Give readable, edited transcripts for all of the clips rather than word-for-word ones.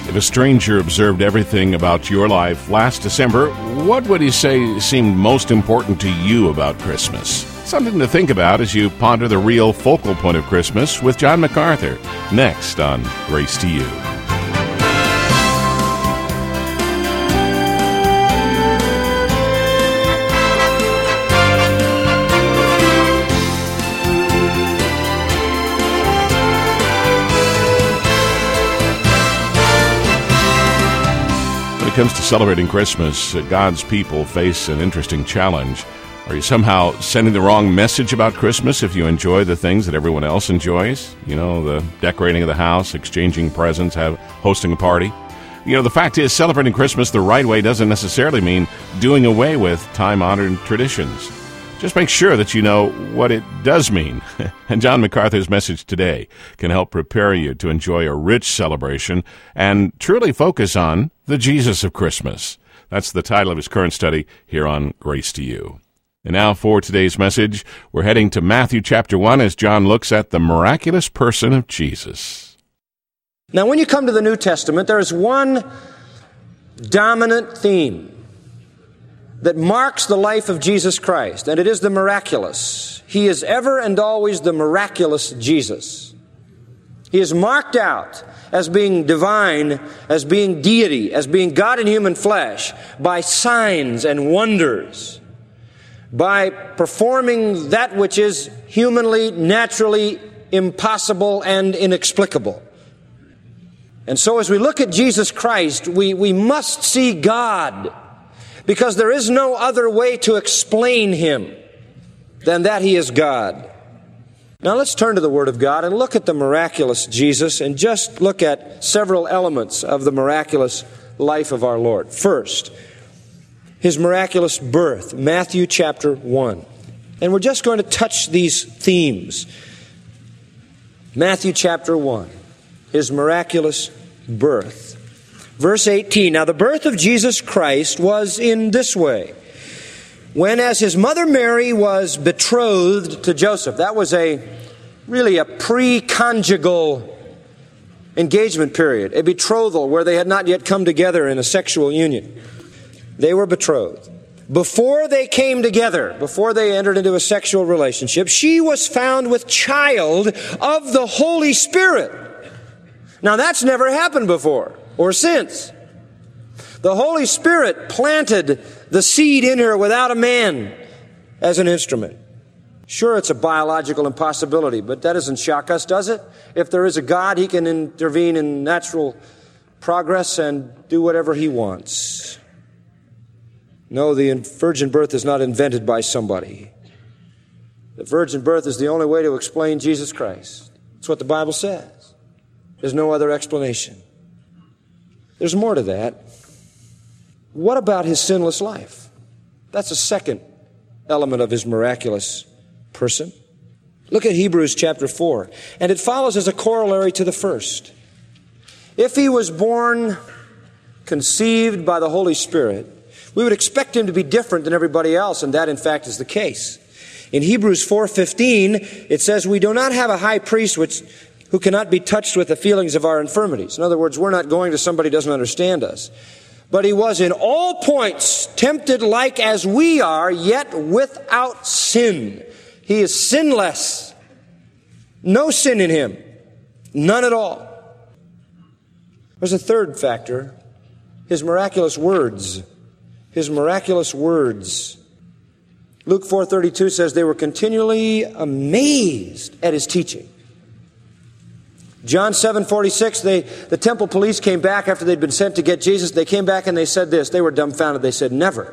If a stranger observed everything about your life last December, what would he say seemed most important to you about Christmas? Something to think about as you ponder the real focal point of Christmas with John MacArthur, next on Grace to You. When it comes to celebrating Christmas, God's people face an interesting challenge. Are you somehow sending the wrong message about Christmas if you enjoy the things that everyone else enjoys? You know, the decorating of the house, exchanging presents, hosting a party. You know, the fact is, celebrating Christmas the right way doesn't necessarily mean doing away with time-honored traditions. Just make sure that you know what it does mean. And John MacArthur's message today can help prepare you to enjoy a rich celebration and truly focus on the Jesus of Christmas. That's the title of his current study here on Grace to You. And now for today's message, we're heading to Matthew chapter 1 as John looks at the miraculous person of Jesus. Now, when you come to the New Testament, there is one dominant theme that marks the life of Jesus Christ, and it is the miraculous. He is ever and always the miraculous Jesus. He is marked out as being divine, as being deity, as being God in human flesh, by signs and wonders, by performing that which is humanly, naturally impossible and inexplicable. And so as we look at Jesus Christ, we must see God, because there is no other way to explain Him than that He is God. Now let's turn to the Word of God and look at the miraculous Jesus and just look at several elements of the miraculous life of our Lord. First, His miraculous birth, Matthew chapter 1. And we're just going to touch these themes. Matthew chapter 1, His miraculous birth. Verse 18, now the birth of Jesus Christ was in this way. When as his mother Mary was betrothed to Joseph, that was really a pre-conjugal engagement period, a betrothal where they had not yet come together in a sexual union. They were betrothed. Before they came together, before they entered into a sexual relationship, she was found with child of the Holy Spirit. Now that's never happened before or since. The Holy Spirit planted the seed in her without a man as an instrument. Sure, it's a biological impossibility, but that doesn't shock us, does it? If there is a God, He can intervene in natural progress and do whatever He wants. No, the virgin birth is not invented by somebody. The virgin birth is the only way to explain Jesus Christ. That's what the Bible says. There's no other explanation. There's more to that. What about His sinless life? That's a second element of His miraculous person. Look at Hebrews chapter 4. And it follows as a corollary to the first. If He was born, conceived by the Holy Spirit, we would expect Him to be different than everybody else, and that in fact is the case. In Hebrews 4:15, it says, we do not have a high priest who cannot be touched with the feelings of our infirmities. In other words, we're not going to somebody who doesn't understand us. But He was in all points tempted like as we are, yet without sin. He is sinless. No sin in Him. None at all. There's a third factor. His miraculous words. His miraculous words. Luke 4:32 says they were continually amazed at His teaching. John 7:46, the temple police came back after they'd been sent to get Jesus. They came back and they said this. They were dumbfounded. They said, never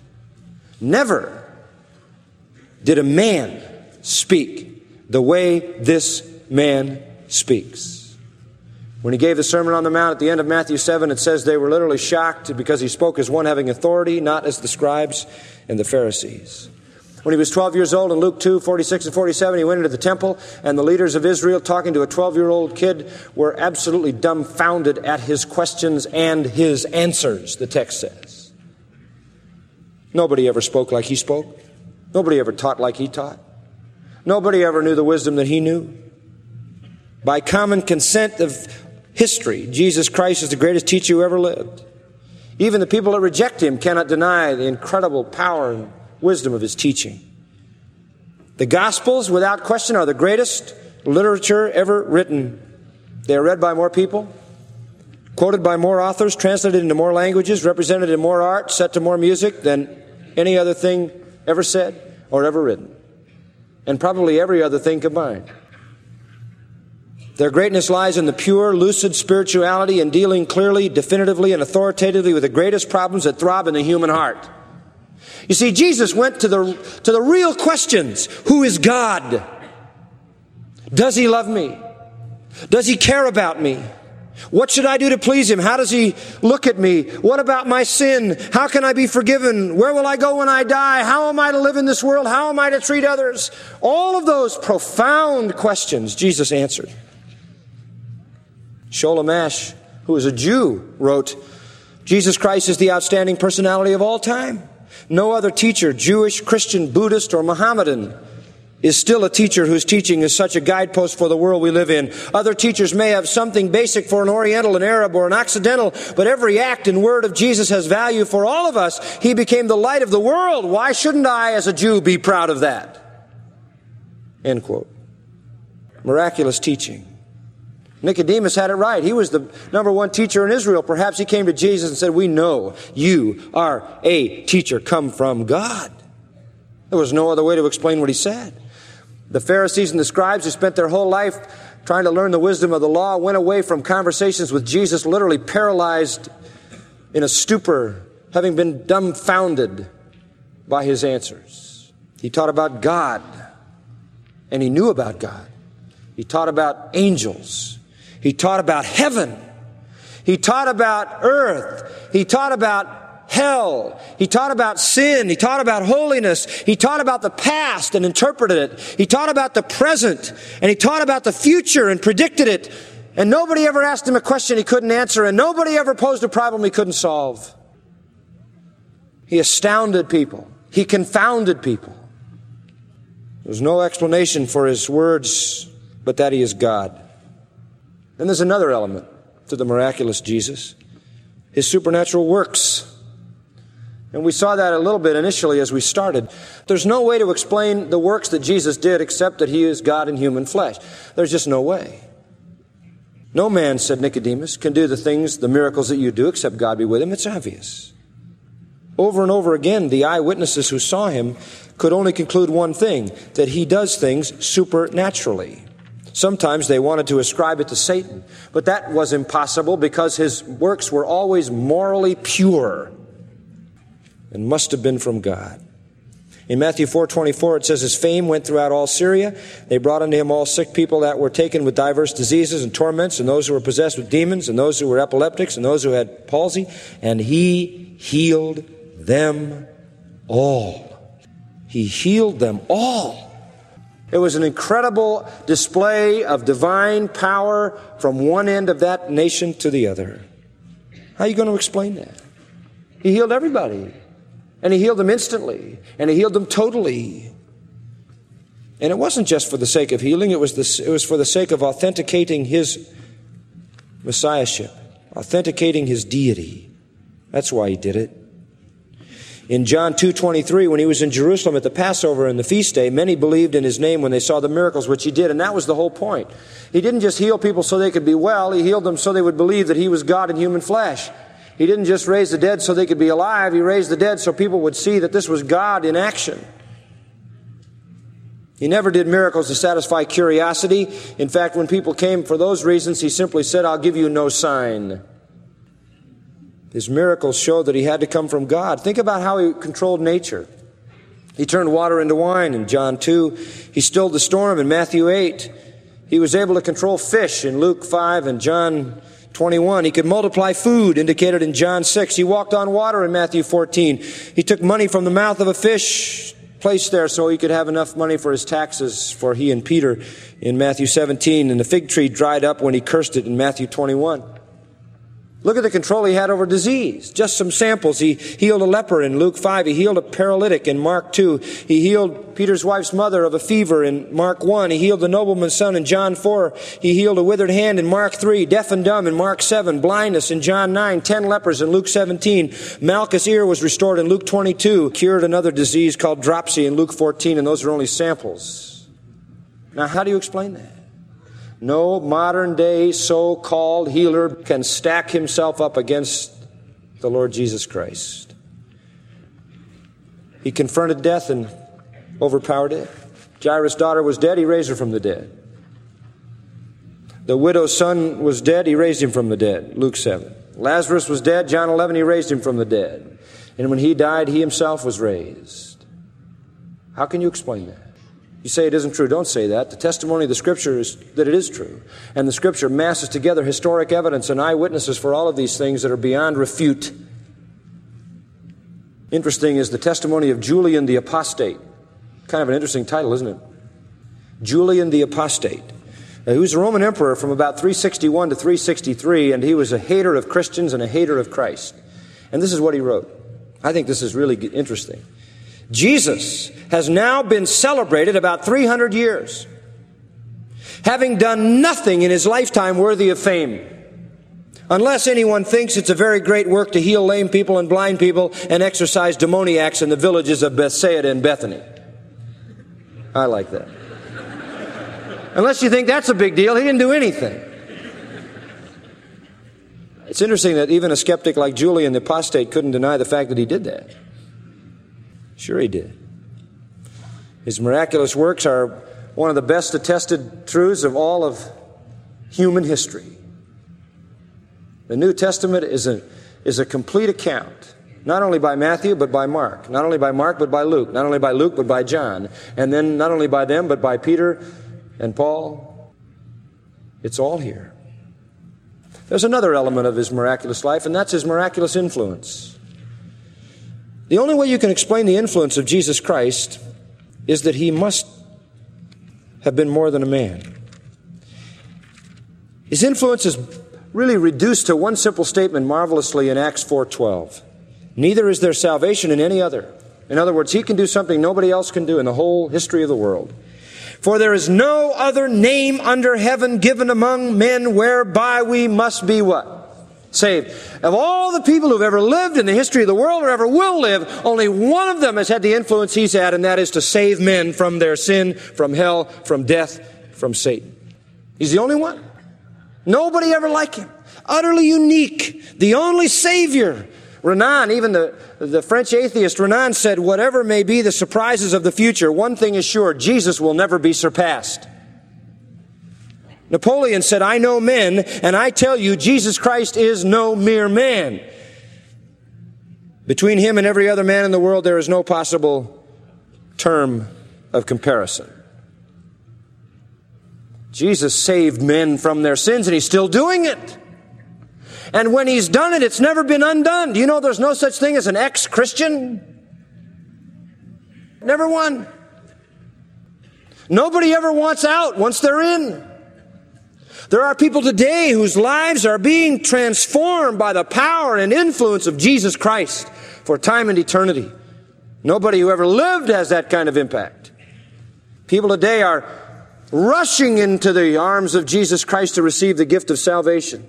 did a man speak the way this man speaks. When He gave the Sermon on the Mount at the end of Matthew 7, it says they were literally shocked because He spoke as one having authority, not as the scribes and the Pharisees. When He was 12 years old in Luke 2:46 and 47, He went into the temple, and the leaders of Israel, talking to a 12-year-old kid, were absolutely dumbfounded at His questions and His answers, the text says. Nobody ever spoke like He spoke. Nobody ever taught like He taught. Nobody ever knew the wisdom that He knew. By common consent of history, Jesus Christ is the greatest teacher who ever lived. Even the people that reject him cannot deny the incredible power and wisdom of his teaching. The Gospels, without question, are the greatest literature ever written. They are read by more people, quoted by more authors, translated into more languages, represented in more art, set to more music than any other thing ever said or ever written. And probably every other thing combined. Their greatness lies in the pure, lucid spirituality and dealing clearly, definitively, and authoritatively with the greatest problems that throb in the human heart. You see, Jesus went to the real questions. Who is God? Does he love me? Does he care about me? What should I do to please him? How does he look at me? What about my sin? How can I be forgiven? Where will I go when I die? How am I to live in this world? How am I to treat others? All of those profound questions Jesus answered. Sholem Asch, who is a Jew, wrote, Jesus Christ is the outstanding personality of all time. No other teacher, Jewish, Christian, Buddhist, or Mohammedan, is still a teacher whose teaching is such a guidepost for the world we live in. Other teachers may have something basic for an Oriental, an Arab, or an Occidental, but every act and word of Jesus has value for all of us. He became the light of the world. Why shouldn't I, as a Jew, be proud of that? End quote. Miraculous teaching. Nicodemus had it right. He was the number one teacher in Israel. Perhaps he came to Jesus and said, we know you are a teacher come from God. There was no other way to explain what he said. The Pharisees and the scribes who spent their whole life trying to learn the wisdom of the law went away from conversations with Jesus literally paralyzed in a stupor, having been dumbfounded by his answers. He taught about God, and he knew about God. He taught about angels. He taught about heaven. He taught about earth. He taught about hell. He taught about sin. He taught about holiness. He taught about the past and interpreted it. He taught about the present, and he taught about the future and predicted it. And nobody ever asked him a question he couldn't answer, and nobody ever posed a problem he couldn't solve. He astounded people. He confounded people. There's no explanation for his words but that he is God. Then there's another element to the miraculous Jesus, his supernatural works. And we saw that a little bit initially as we started. There's no way to explain the works that Jesus did except that he is God in human flesh. There's just no way. No man, said Nicodemus, can do the things, the miracles that you do except God be with him. It's obvious. Over and over again, the eyewitnesses who saw him could only conclude one thing, that he does things supernaturally. Sometimes they wanted to ascribe it to Satan, but that was impossible because his works were always morally pure and must have been from God. In Matthew 4:24, it says, his fame went throughout all Syria. They brought unto him all sick people that were taken with diverse diseases and torments, and those who were possessed with demons, and those who were epileptics, and those who had palsy, and he healed them all. He healed them all. It was an incredible display of divine power from one end of that nation to the other. How are you going to explain that? He healed everybody. And he healed them instantly. And he healed them totally. And it wasn't just for the sake of healing. It was for the sake of authenticating his messiahship. Authenticating his deity. That's why he did it. In John 2:23, when he was in Jerusalem at the Passover and the feast day, many believed in his name when they saw the miracles which he did. And that was the whole point. He didn't just heal people so they could be well. He healed them so they would believe that he was God in human flesh. He didn't just raise the dead so they could be alive. He raised the dead so people would see that this was God in action. He never did miracles to satisfy curiosity. In fact, when people came for those reasons, he simply said, I'll give you no sign. His miracles showed that he had to come from God. Think about how he controlled nature. He turned water into wine in John 2. He stilled the storm in Matthew 8. He was able to control fish in Luke 5 and John 21. He could multiply food, indicated in John 6. He walked on water in Matthew 14. He took money from the mouth of a fish, placed there so he could have enough money for his taxes for he and Peter in Matthew 17. And the fig tree dried up when he cursed it in Matthew 21. Look at the control he had over disease. Just some samples. He healed a leper in Luke 5. He healed a paralytic in Mark 2. He healed Peter's wife's mother of a fever in Mark 1. He healed the nobleman's son in John 4. He healed a withered hand in Mark 3. Deaf and dumb in Mark 7. Blindness in John 9. 10 lepers in Luke 17. Malchus' ear was restored in Luke 22. Cured another disease called dropsy in Luke 14. And those are only samples. Now, how do you explain that? No modern-day so-called healer can stack himself up against the Lord Jesus Christ. He confronted death and overpowered it. Jairus' daughter was dead. He raised her from the dead. The widow's son was dead. He raised him from the dead. Luke 7. Lazarus was dead. John 11, he raised him from the dead. And when he died, he himself was raised. How can you explain that? You say it isn't true. Don't say that. The testimony of the Scripture is that it is true. And the Scripture masses together historic evidence and eyewitnesses for all of these things that are beyond refute. Interesting is the testimony of Julian the Apostate. Kind of an interesting title, isn't it? Julian the Apostate. He was a Roman emperor from about 361 to 363, and he was a hater of Christians and a hater of Christ. And this is what he wrote. I think this is really interesting. Jesus has now been celebrated about 300 years, having done nothing in his lifetime worthy of fame, unless anyone thinks it's a very great work to heal lame people and blind people and exorcise demoniacs in the villages of Bethsaida and Bethany. I like that. Unless you think that's a big deal, he didn't do anything. It's interesting that even a skeptic like Julian the Apostate couldn't deny the fact that he did that. Sure he did. His miraculous works are one of the best attested truths of all of human history. The New Testament is a complete account, not only by Matthew but by Mark, not only by Mark but by Luke, not only by Luke but by John, and then not only by them but by Peter and Paul. It's all here. There's another element of his miraculous life, and that's his miraculous influence. The only way you can explain the influence of Jesus Christ is that he must have been more than a man. His influence is really reduced to one simple statement marvelously in Acts 4:12. Neither is there salvation in any other. In other words, he can do something nobody else can do in the whole history of the world. For there is no other name under heaven given among men whereby we must be what? Saved. Of all the people who've ever lived in the history of the world or ever will live, only one of them has had the influence he's had, and that is to save men from their sin, from hell, from death, from Satan. He's the only one. Nobody ever like him. Utterly unique. The only Savior. Renan, even the French atheist Renan said, whatever may be the surprises of the future, one thing is sure, Jesus will never be surpassed. Napoleon said, I know men, and I tell you, Jesus Christ is no mere man. Between him and every other man in the world, there is no possible term of comparison. Jesus saved men from their sins, and he's still doing it. And when he's done it, it's never been undone. Do you know there's no such thing as an ex-Christian? Never one. Nobody ever wants out once they're in. There are people today whose lives are being transformed by the power and influence of Jesus Christ for time and eternity. Nobody who ever lived has that kind of impact. People today are rushing into the arms of Jesus Christ to receive the gift of salvation.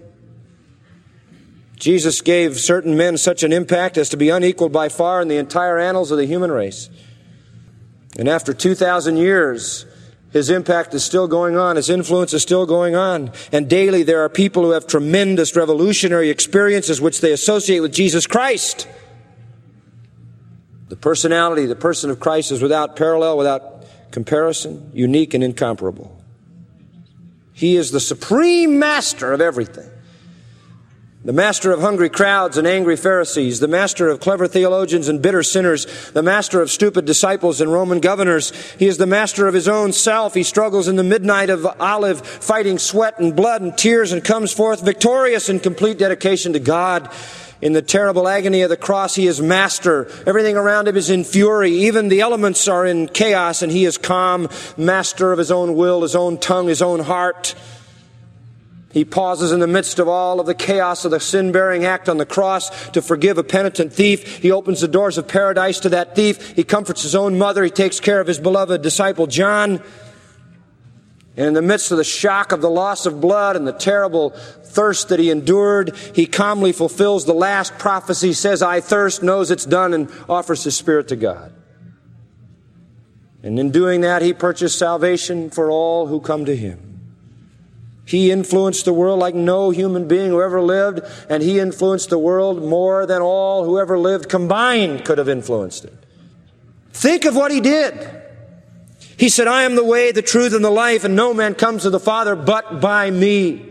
Jesus gave certain men such an impact as to be unequaled by far in the entire annals of the human race. And after 2,000 years, his impact is still going on. His influence is still going on. And daily there are people who have tremendous revolutionary experiences which they associate with Jesus Christ. The personality, the person of Christ is without parallel, without comparison, unique and incomparable. He is the supreme master of everything. The master of hungry crowds and angry Pharisees, the master of clever theologians and bitter sinners, the master of stupid disciples and Roman governors. He is the master of his own self. He struggles in the midnight of Olive, fighting sweat and blood and tears, and comes forth victorious in complete dedication to God. In the terrible agony of the cross, he is master. Everything around him is in fury. Even the elements are in chaos, and he is calm, master of his own will, his own tongue, his own heart. He pauses in the midst of all of the chaos of the sin-bearing act on the cross to forgive a penitent thief. He opens the doors of paradise to that thief. He comforts his own mother. He takes care of his beloved disciple John. And in the midst of the shock of the loss of blood and the terrible thirst that he endured, he calmly fulfills the last prophecy, says, "I thirst," knows it's done, and offers his spirit to God. And in doing that, he purchased salvation for all who come to him. He influenced the world like no human being who ever lived, and he influenced the world more than all who ever lived combined could have influenced it. Think of what he did. He said, "I am the way, the truth, and the life, and no man comes to the Father but by me."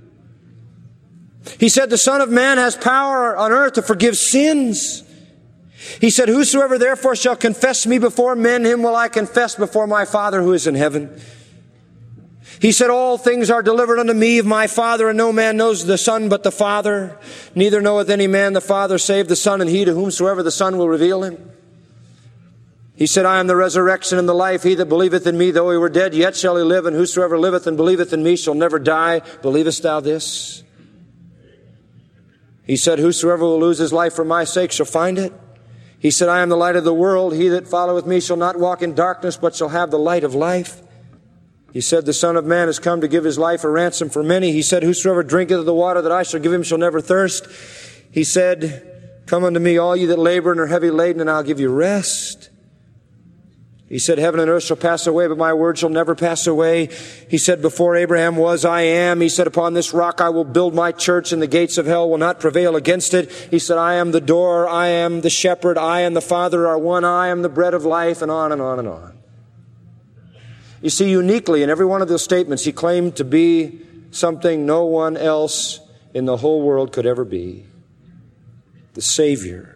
He said, "The Son of Man has power on earth to forgive sins." He said, "Whosoever therefore shall confess me before men, him will I confess before my Father who is in heaven." He said, "All things are delivered unto me of my Father, and no man knows the Son but the Father. Neither knoweth any man the Father save the Son, and he to whomsoever the Son will reveal him." He said, "I am the resurrection and the life. He that believeth in me, though he were dead, yet shall he live. And whosoever liveth and believeth in me shall never die. Believest thou this?" He said, "Whosoever will lose his life for my sake shall find it." He said, "I am the light of the world. He that followeth me shall not walk in darkness, but shall have the light of life." He said, "The Son of Man is come to give his life a ransom for many." He said, "Whosoever drinketh of the water that I shall give him shall never thirst." He said, "Come unto me, all ye that labor and are heavy laden, and I'll give you rest." He said, "Heaven and earth shall pass away, but my word shall never pass away." He said, "Before Abraham was, I am." He said, "Upon this rock I will build my church, and the gates of hell will not prevail against it." He said, "I am the door, I am the shepherd, I and the Father are one, I am the bread of life," and on and on and on. You see, uniquely in every one of those statements, he claimed to be something no one else in the whole world could ever be: the Savior.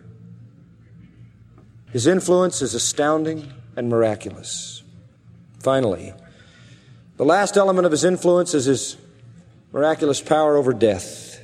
His influence is astounding and miraculous. Finally, the last element of his influence is his miraculous power over death.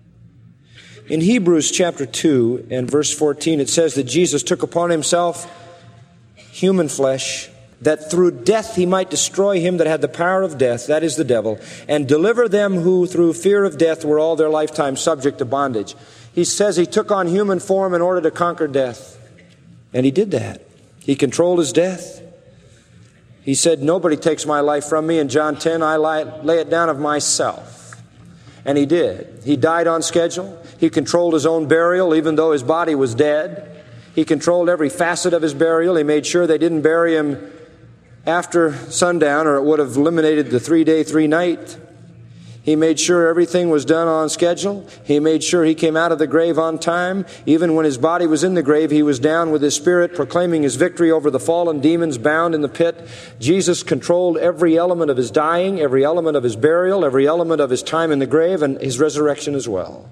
In Hebrews chapter 2 and verse 14, it says that Jesus took upon himself human flesh, that through death he might destroy him that had the power of death, that is the devil, and deliver them who through fear of death were all their lifetime subject to bondage. He says he took on human form in order to conquer death. And he did that. He controlled his death. He said, "Nobody takes my life from me." In John 10, "I lay it down of myself." And he did. He died on schedule. He controlled his own burial, even though his body was dead. He controlled every facet of his burial. He made sure they didn't bury him after sundown, or it would have eliminated the 3-day, 3-night. He made sure everything was done on schedule. He made sure he came out of the grave on time. Even when his body was in the grave, he was down with his spirit, proclaiming his victory over the fallen demons bound in the pit. Jesus controlled every element of his dying, every element of his burial, every element of his time in the grave, and his resurrection as well.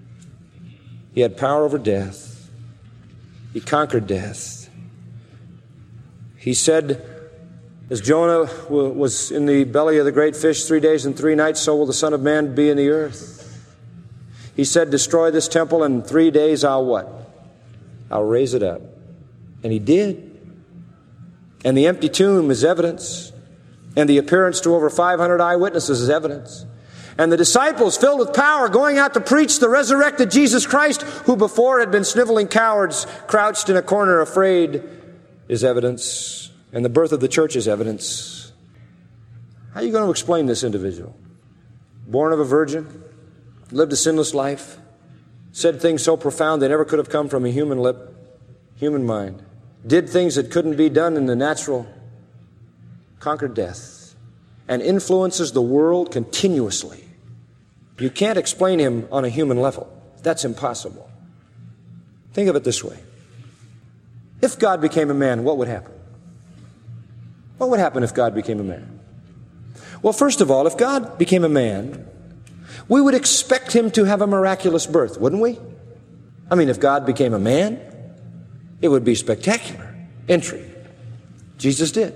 He had power over death. He conquered death. He said, as Jonah was in the belly of the great fish 3 days and 3 nights, so will the Son of Man be in the earth. He said, "Destroy this temple, and in 3 days I'll" what? "I'll raise it up." And he did. And the empty tomb is evidence. And the appearance to over 500 eyewitnesses is evidence. And the disciples, filled with power, going out to preach the resurrected Jesus Christ, who before had been sniveling cowards, crouched in a corner afraid, is evidence. And the birth of the church is evidence. How are you going to explain this individual? Born of a virgin, lived a sinless life, said things so profound they never could have come from a human lip, human mind, did things that couldn't be done in the natural, conquered death, and influences the world continuously. You can't explain him on a human level. That's impossible. Think of it this way. If God became a man, what would happen? What would happen if God became a man? Well, first of all, if God became a man, we would expect him to have a miraculous birth, wouldn't we? I mean, if God became a man, it would be spectacular entry. Jesus did.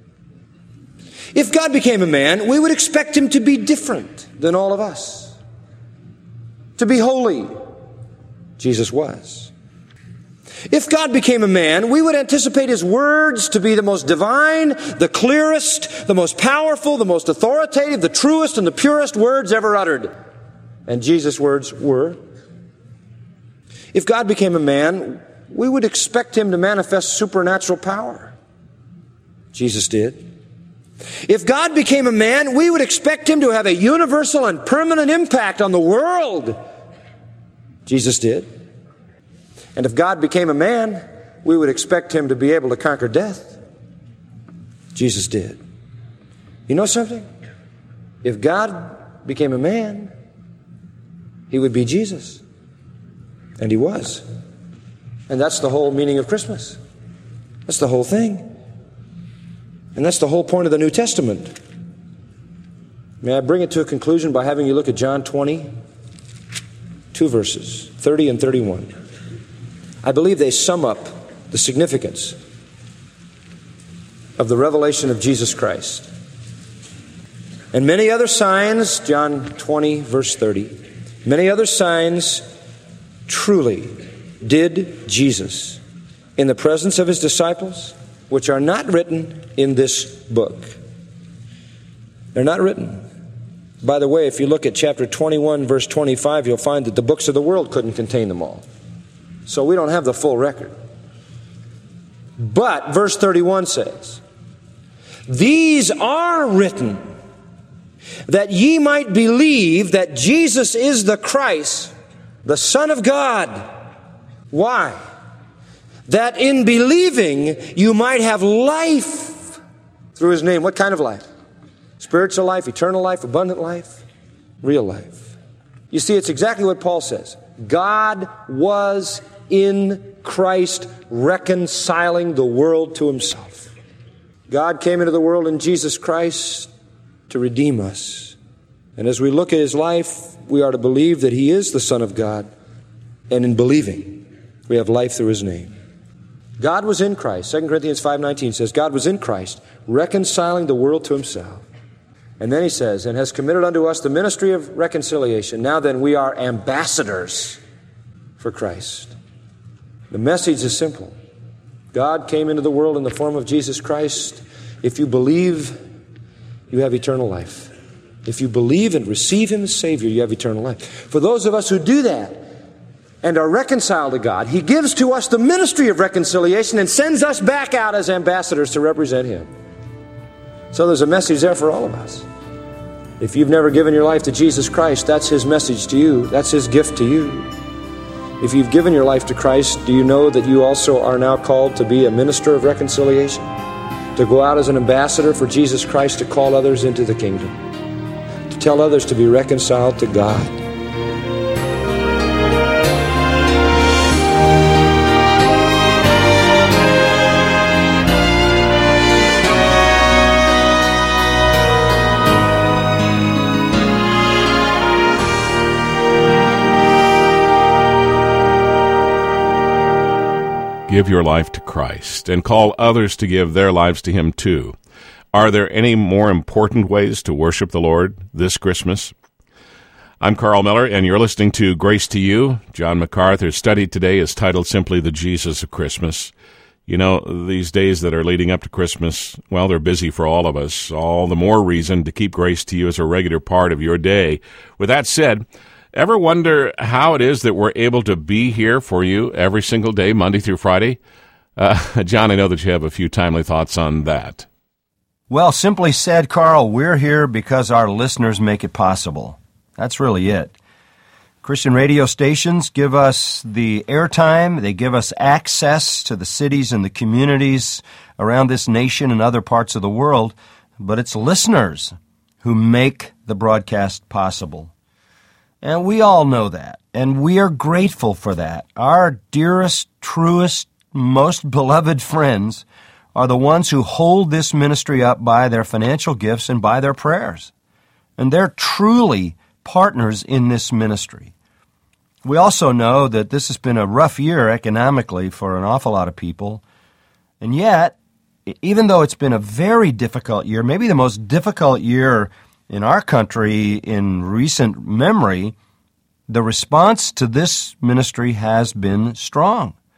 If God became a man, we would expect him to be different than all of us, to be holy. Jesus was. If God became a man, we would anticipate His words to be the most divine, the clearest, the most powerful, the most authoritative, the truest and the purest words ever uttered. And Jesus' words were. If God became a man, we would expect Him to manifest supernatural power. Jesus did. If God became a man, we would expect Him to have a universal and permanent impact on the world. Jesus did. And if God became a man, we would expect Him to be able to conquer death. Jesus did. You know something? If God became a man, He would be Jesus. And He was. And that's the whole meaning of Christmas. That's the whole thing. And that's the whole point of the New Testament. May I bring it to a conclusion by having you look at John 20, 2 verses, 30 and 31. I believe they sum up the significance of the revelation of Jesus Christ. And many other signs, John 20, verse 30, many other signs truly did Jesus in the presence of His disciples, which are not written in this book. They're not written. By the way, if you look at chapter 21, verse 25, you'll find that the books of the world couldn't contain them all. So we don't have the full record. But verse 31 says, "These are written, that ye might believe that Jesus is the Christ, the Son of God." Why? That in believing you might have life through His name. What kind of life? Spiritual life, eternal life, abundant life, real life. You see, it's exactly what Paul says. God was in Christ reconciling the world to Himself. God came into the world in Jesus Christ to redeem us. And as we look at His life, we are to believe that He is the Son of God. And in believing, we have life through His name. God was in Christ. 2 Corinthians 5:19 says, God was in Christ, reconciling the world to Himself. And then he says, and has committed unto us the ministry of reconciliation. Now then, we are ambassadors for Christ. The message is simple. God came into the world in the form of Jesus Christ. If you believe, you have eternal life. If you believe and receive Him as Savior, you have eternal life. For those of us who do that and are reconciled to God, He gives to us the ministry of reconciliation and sends us back out as ambassadors to represent Him. So there's a message there for all of us. If you've never given your life to Jesus Christ, that's His message to you. That's His gift to you. If you've given your life to Christ, do you know that you also are now called to be a minister of reconciliation? To go out as an ambassador for Jesus Christ, to call others into the kingdom. To tell others to be reconciled to God. Give your life to Christ and call others to give their lives to Him too. Are there any more important ways to worship the Lord this Christmas? I'm Carl Miller, and you're listening to Grace to You. John MacArthur's study today is titled simply The Jesus of Christmas. You know, these days that are leading up to Christmas, well, they're busy for all of us. All the more reason to keep Grace to You as a regular part of your day. With that said, ever wonder how it is that we're able to be here for you every single day, Monday through Friday? John, I know that you have a few timely thoughts on that. Well, simply said, Carl, we're here because our listeners make it possible. That's really it. Christian radio stations give us the airtime. They give us access to the cities and the communities around this nation and other parts of the world. But it's listeners who make the broadcast possible. And we all know that, and we are grateful for that. Our dearest, truest, most beloved friends are the ones who hold this ministry up by their financial gifts and by their prayers. And they're truly partners in this ministry. We also know that this has been a rough year economically for an awful lot of people. And yet, even though it's been a very difficult year, maybe the most difficult year in our country in recent memory, the response to this ministry has been strong.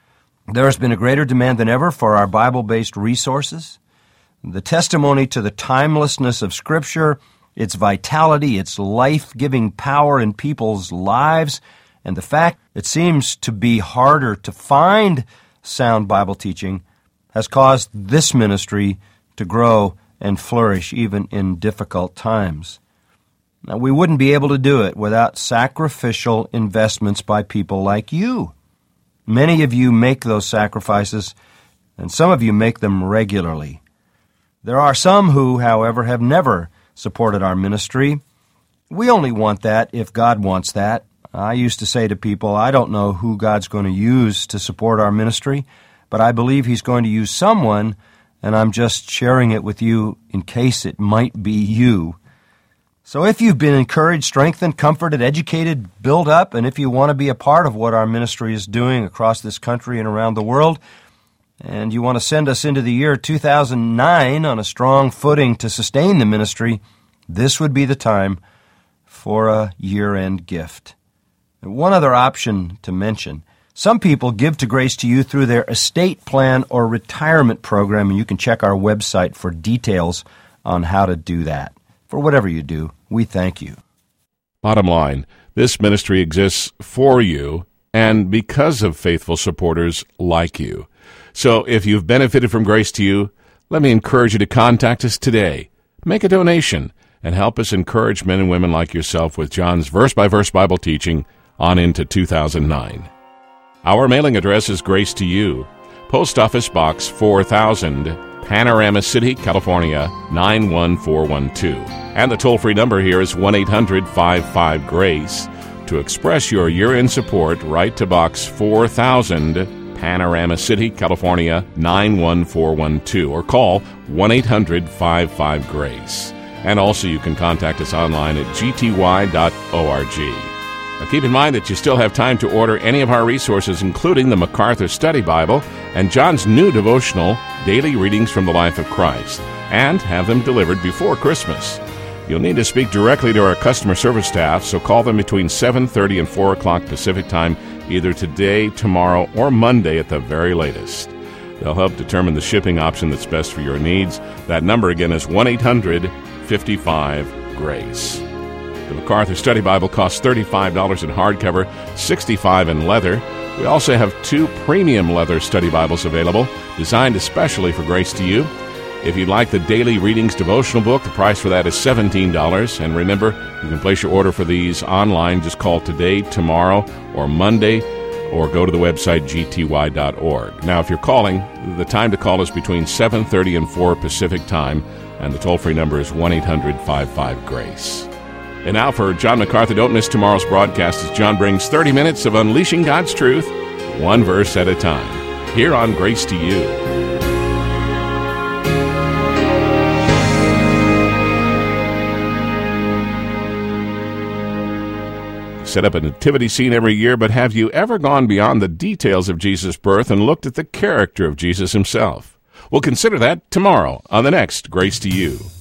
There has been a greater demand than ever for our Bible-based resources. The testimony to the timelessness of Scripture, its vitality, its life-giving power in people's lives, and the fact it seems to be harder to find sound Bible teaching has caused this ministry to grow and flourish even in difficult times. Now, we wouldn't be able to do it without sacrificial investments by people like you. Many of you make those sacrifices, and some of you make them regularly. There are some who, however, have never supported our ministry. We only want that if God wants that. I used to say to people, I don't know who God's going to use to support our ministry, but I believe He's going to use someone, and I'm just sharing it with you in case it might be you. So if you've been encouraged, strengthened, comforted, educated, built up, and if you want to be a part of what our ministry is doing across this country and around the world, and you want to send us into the year 2009 on a strong footing to sustain the ministry, this would be the time for a year-end gift. And one other option to mention. Some people give to Grace to You through their estate plan or retirement program, and you can check our website for details on how to do that. For whatever you do, we thank you. Bottom line, this ministry exists for you and because of faithful supporters like you. So if you've benefited from Grace to You, let me encourage you to contact us today. Make a donation and help us encourage men and women like yourself with John's verse-by-verse Bible teaching on into 2009. Our mailing address is Grace to You, Post Office Box 4000, Panorama City, California, 91412. And the toll-free number here is 1-800-55-GRACE. To express your year-end support, write to Box 4000, Panorama City, California, 91412, or call 1-800-55-GRACE. And also you can contact us online at gty.org. Now keep in mind that you still have time to order any of our resources, including the MacArthur Study Bible and John's new devotional, Daily Readings from the Life of Christ, and have them delivered before Christmas. You'll need to speak directly to our customer service staff, so call them between 7:30 and 4 o'clock Pacific Time, either today, tomorrow, or Monday at the very latest. They'll help determine the shipping option that's best for your needs. That number again is 1-800-55-GRACE. The MacArthur Study Bible costs $35 in hardcover, $65 in leather. We also have 2 premium leather study Bibles available, designed especially for Grace to You. If you'd like the Daily Readings devotional book, the price for that is $17. And remember, you can place your order for these online. Just call today, tomorrow, or Monday, or go to the website gty.org. Now, if you're calling, the time to call is between 7:30 and 4 Pacific Time, and the toll-free number is 1-800-55-GRACE. And now for John MacArthur, don't miss tomorrow's broadcast as John brings 30 minutes of unleashing God's truth, one verse at a time, here on Grace to You. Set up a nativity scene every year, but have you ever gone beyond the details of Jesus' birth and looked at the character of Jesus himself? We'll consider that tomorrow on the next Grace to You.